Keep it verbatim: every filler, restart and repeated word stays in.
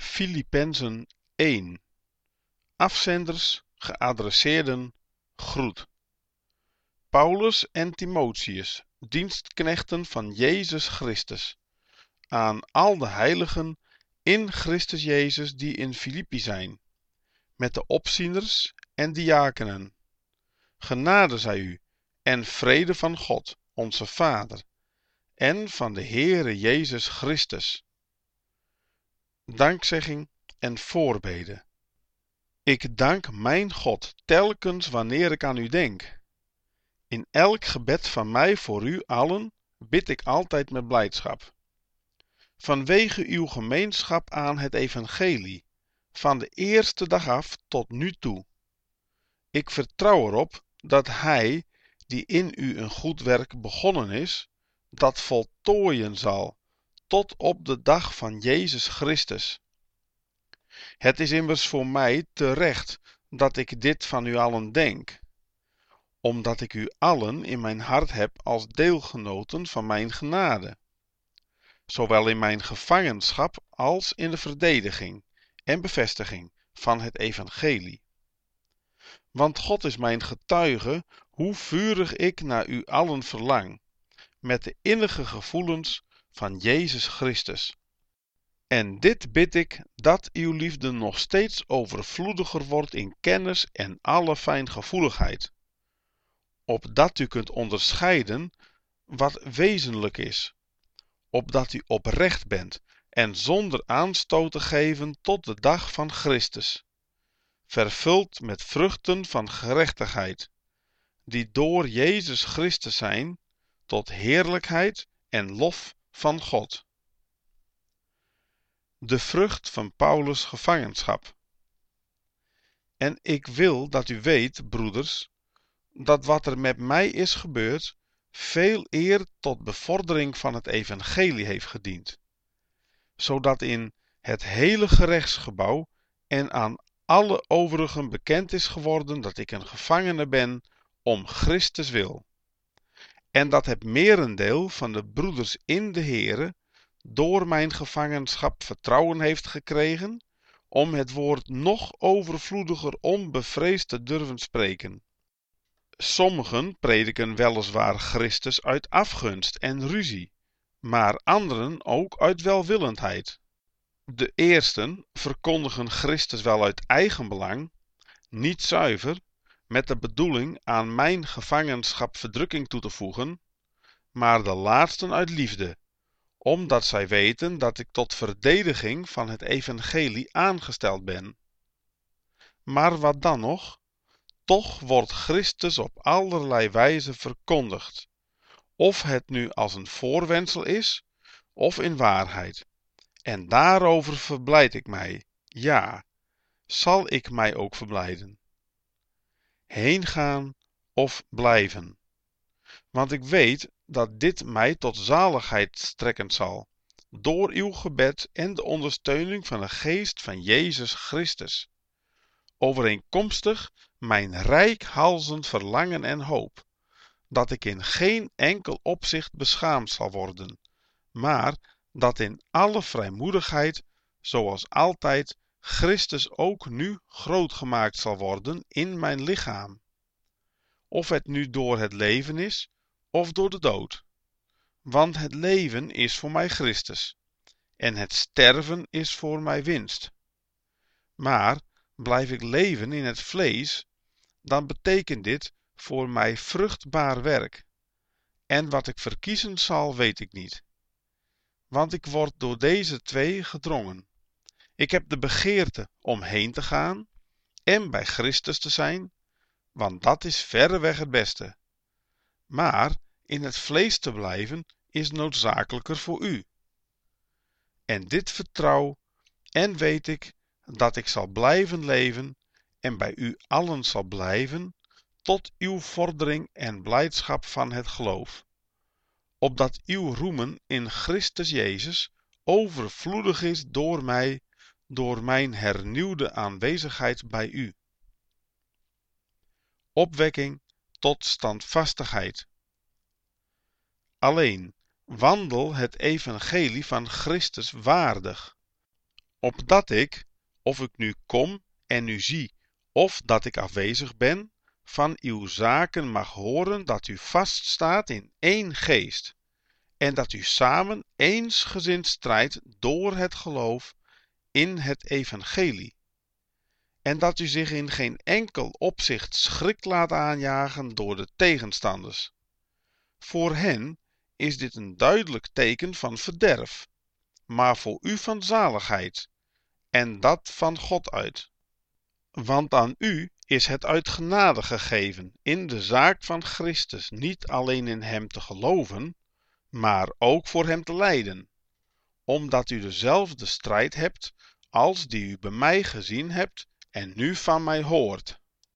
Filippenzen één. Afzenders, geadresseerden, groet. Paulus en Timotheus, dienstknechten van Jezus Christus, aan al de heiligen in Christus Jezus die in Filippi zijn, met de opzieners en diakenen. Genade zij u en vrede van God, onze Vader, en van de Heere Jezus Christus. Dankzegging en voorbeden. Ik dank mijn God telkens wanneer ik aan u denk. In elk gebed van mij voor u allen bid ik altijd met blijdschap. Vanwege uw gemeenschap aan het evangelie, van de eerste dag af tot nu toe. Ik vertrouw erop dat Hij, die in u een goed werk begonnen is, dat voltooien zal, tot op de dag van Jezus Christus. Het is immers voor mij terecht dat ik dit van u allen denk, omdat ik u allen in mijn hart heb als deelgenoten van mijn genade, zowel in mijn gevangenschap als in de verdediging en bevestiging van het evangelie. Want God is mijn getuige hoe vurig ik naar u allen verlang, met de innige gevoelens van Jezus Christus. En dit bid ik, dat uw liefde nog steeds overvloediger wordt in kennis en alle fijngevoeligheid, opdat u kunt onderscheiden wat wezenlijk is, opdat u oprecht bent en zonder aanstoot te geven tot de dag van Christus, vervuld met vruchten van gerechtigheid, die door Jezus Christus zijn, tot heerlijkheid en lof van God. De vrucht van Paulus' gevangenschap. En ik wil dat u weet, broeders, dat wat er met mij is gebeurd, veel eer tot bevordering van het evangelie heeft gediend, zodat in het hele gerechtsgebouw en aan alle overigen bekend is geworden dat ik een gevangene ben om Christus wil, en dat het merendeel van de broeders in de Here door mijn gevangenschap vertrouwen heeft gekregen om het woord nog overvloediger onbevreesd te durven spreken. Sommigen prediken weliswaar Christus uit afgunst en ruzie, maar anderen ook uit welwillendheid. De eersten verkondigen Christus wel uit eigen belang, niet zuiver, met de bedoeling aan mijn gevangenschap verdrukking toe te voegen, maar de laatsten uit liefde, omdat zij weten dat ik tot verdediging van het evangelie aangesteld ben. Maar wat dan nog? Toch wordt Christus op allerlei wijze verkondigd, of het nu als een voorwendsel is, of in waarheid. En daarover verblijd ik mij, ja, zal ik mij ook verblijden. Heengaan of blijven. Want ik weet dat dit mij tot zaligheid strekken zal, door uw gebed en de ondersteuning van de geest van Jezus Christus, overeenkomstig mijn reikhalzend verlangen en hoop, dat ik in geen enkel opzicht beschaamd zal worden, maar dat in alle vrijmoedigheid, zoals altijd, Christus ook nu groot gemaakt zal worden in mijn lichaam, of het nu door het leven is, of door de dood. Want het leven is voor mij Christus, en het sterven is voor mij winst. Maar blijf ik leven in het vlees, dan betekent dit voor mij vruchtbaar werk. En wat ik verkiezen zal, weet ik niet. Want ik word door deze twee gedrongen. Ik heb de begeerte om heen te gaan en bij Christus te zijn, want dat is verreweg het beste. Maar in het vlees te blijven is noodzakelijker voor u. En dit vertrouw en weet ik dat ik zal blijven leven en bij u allen zal blijven tot uw vordering en blijdschap van het geloof, opdat uw roemen in Christus Jezus overvloedig is door mij, door mijn hernieuwde aanwezigheid bij u. Opwekking tot standvastigheid. Alleen wandel het evangelie van Christus waardig, opdat ik, of ik nu kom en u zie, of dat ik afwezig ben, van uw zaken mag horen dat u vaststaat in één geest, en dat u samen eensgezind strijdt door het geloof in het evangelie, en dat u zich in geen enkel opzicht schrik laat aanjagen door de tegenstanders. Voor hen is dit een duidelijk teken van verderf, maar voor u van zaligheid, en dat van God uit. Want aan u is het uit genade gegeven in de zaak van Christus niet alleen in hem te geloven, maar ook voor hem te lijden, omdat u dezelfde strijd hebt als die u bij mij gezien hebt en nu van mij hoort.